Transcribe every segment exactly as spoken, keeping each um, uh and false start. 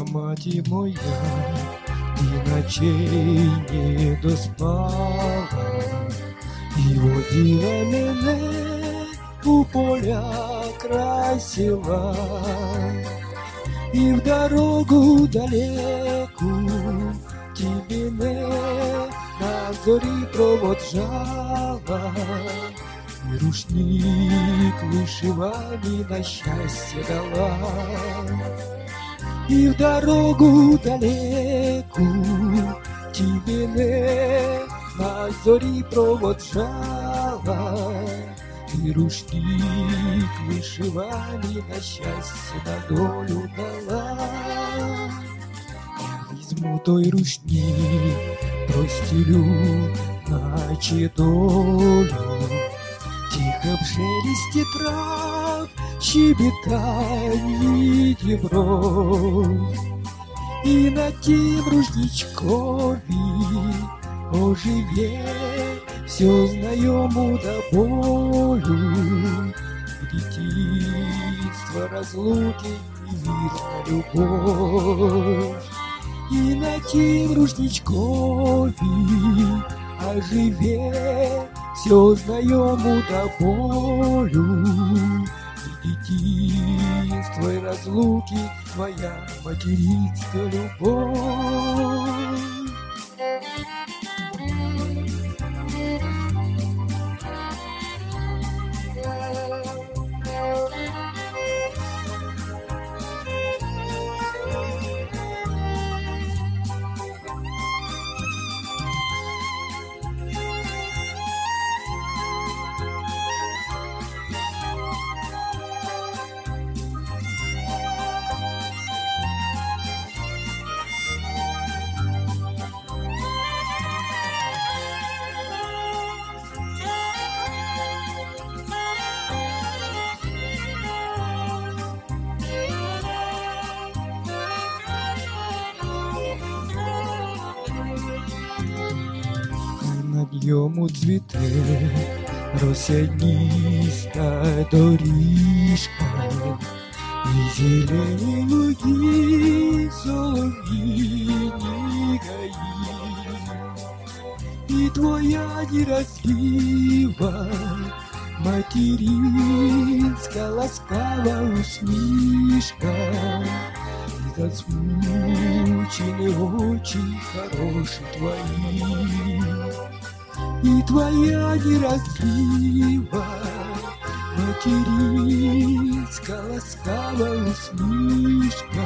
Маті моя, і ночей не доспала, і водила мене у поля край села, і в дорогу далеку ті мене на зорі проводжала, і рушник вишиваний на щастя дала. І в дорогу далеку ті мене на зорі проводжала, і рушник вишиваний на щастя, на долю дала. Я візьму той рушник, простілю, наче долю, тихо в шелесті трав щебетанье дібров, і на тім рушничкові оживе все знайому до болю, дитинства, разлуки и вірна любов. І на тім рушничкові оживе все знайому до болю, детства и разлуки, твоя материнская любовь. На ньому цвіте росяніста доріжка, і зелені луги, солов'їні гаї, і твоя неразлива материнська ласкава усмішка, і засмучені очі хороші твої. И твоя неразлива материнская ласкава усмішка,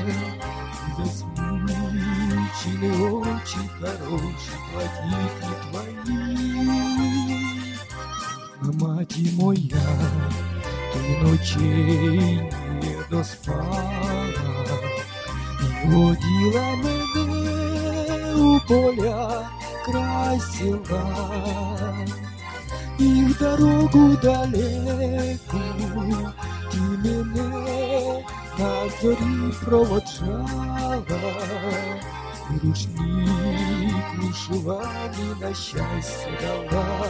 засмучені очі хороші платіки твої. Маті моя, ти ночей не доспала, і водила мене у поля край села, і в дорогу далеку ти мене на зорі проводжала, і рушник вишиваний на щастя дала.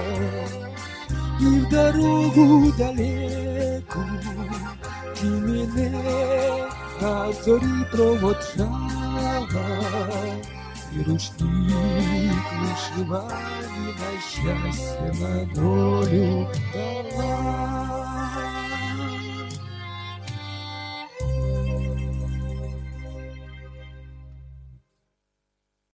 І в дорогу далеку ти мене на зорі проводжала, і рушник вишиваний на щастя, на долю дала.